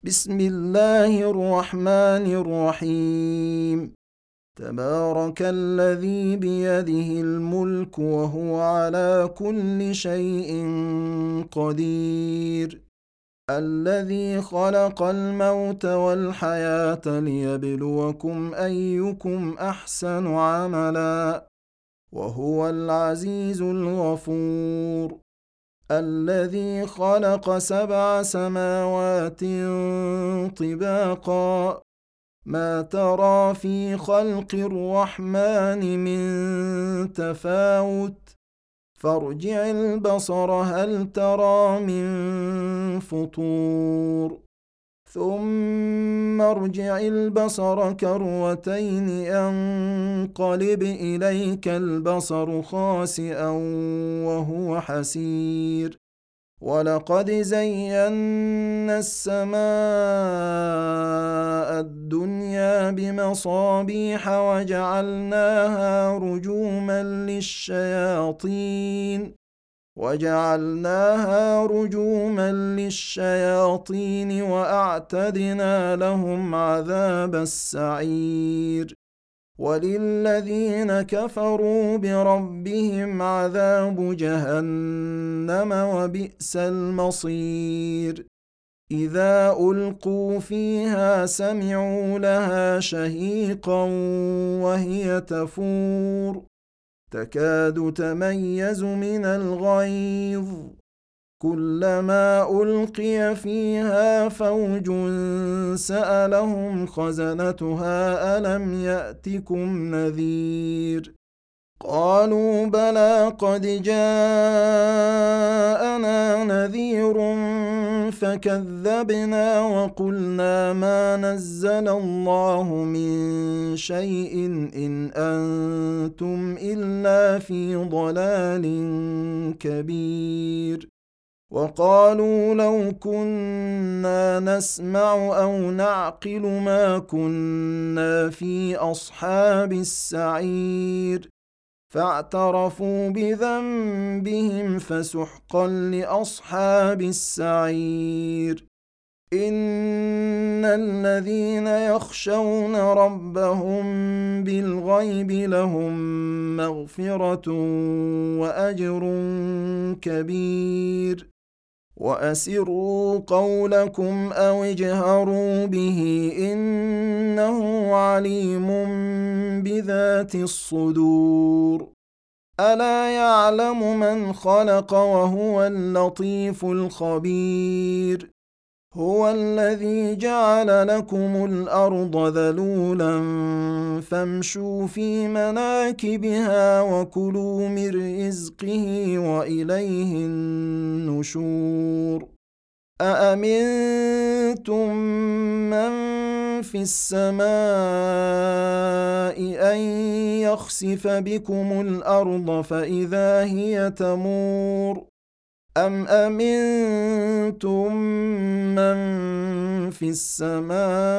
بسم الله الرحمن الرحيم. تبارك الذي بيده الملك وهو على كل شيء قدير، الذي خلق الموت والحياة ليبلوكم أيكم أحسن عملا، وهو العزيز الغفور، الذي خلق 7 سماوات طباقا، ما ترى في خلق الرحمن من تفاوت، فارجع البصر هل ترى من فطور، ثم ارجع البصر كرتين ينقلب إليك البصر خاسئا وهو حسير، ولقد زينا السماء الدنيا بمصابيح وجعلناها رجوما للشياطين وأعتدنا لهم عذاب السعير، وللذين كفروا بربهم عذاب جهنم وبئس المصير. إذا ألقوا فيها سمعوا لها شهيقا وهي تفور، تكاد تميز من الغيظ، كلما ألقي فيها فوج سألهم خزنتها ألم يأتكم نذير، قالوا بلى قد جاءنا نذير فكذبنا وقلنا ما نزل الله من شيء إن أنتم إلا في ضلال كبير، وقالوا لو كنا نسمع أو نعقل ما كنا في أصحاب السعير، فاعترفوا بذنبهم فسحقا لأصحاب السعير. إن الذين يخشون ربهم بالغيب لهم مغفرة وأجر كبير، وأسروا قولكم أو اجهروا به إنه عليم بذات الصدور. ألا يعلم من خلق وهو اللطيف الخبير، هو الذي جعل لكم الأرض ذلولا فامشوا في مناكبها وكلوا من رزقه وإليه النشور. أأمنتم من في السماء أن يخسف بكم الأرض فإذا هي تمور، أم أمنتم من في السماء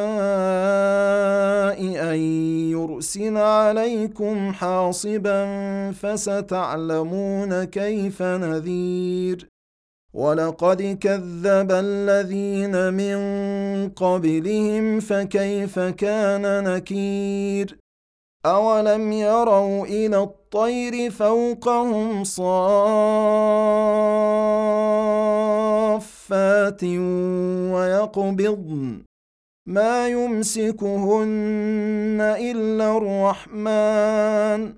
أن يرسل عليكم حاصبا فستعلمون كيف نذير. ولقد كذب الذين من قبلهم فكيف كان نكير. أولم يروا إلى الطير فوقهم صافات ويقبضن ما يمسكهن إلا الرحمن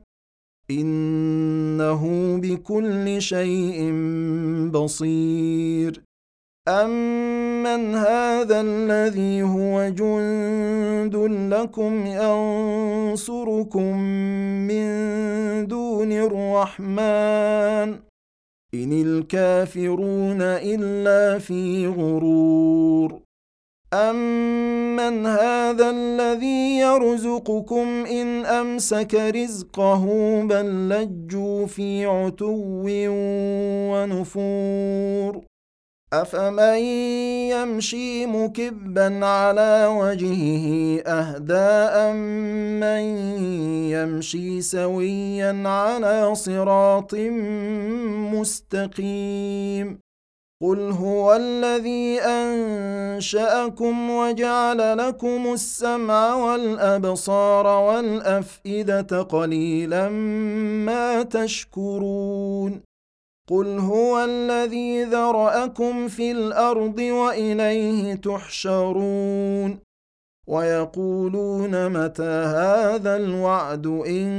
إنه بكل شيء بصير. أمن هذا الذي هو جند لكم ينصركم من دون الرحمن إن الكافرون إلا في غرور. أمن هذا الذي يرزقكم إن أمسك رزقه بل لجوا في عتو ونفور. أفمن يمشي مكبا على وجهه أهدى أمن يمشي سويا على صراط مستقيم. قل هو الذي أنشأكم وجعل لكم السمع والأبصار والأفئدة قليلا ما تشكرون قل هو الذي ذرأكم في الأرض وإليه تحشرون ويقولون متى هذا الوعد إن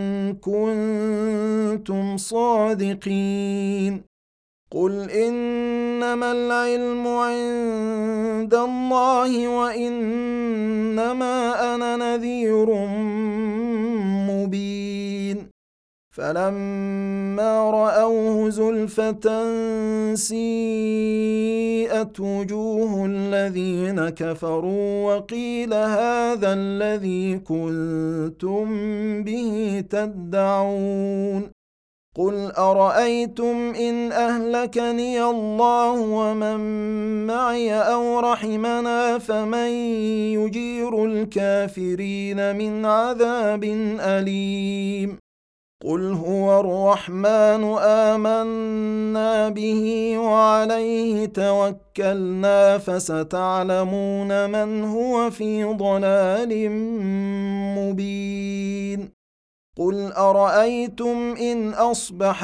كنتم صادقين قل إنما العلم عند الله وإنما أنا نذير مبين فلما رأوه زلفة سيئت وجوه الذين كفروا وقيل هذا الذي كنتم به تدعون قل أرأيتم إن أهلكني الله ومن معي أو رحمنا فمن يجير الكافرين من عذاب أليم قل هو الرحمن آمنا به وعليه توكلنا فستعلمون من هو في ضلال مبين قل أرأيتم إن أصبح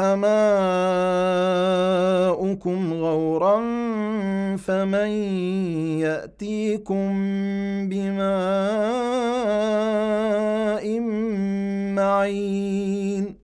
ماؤكم غورا فمن يأتيكم بماء معين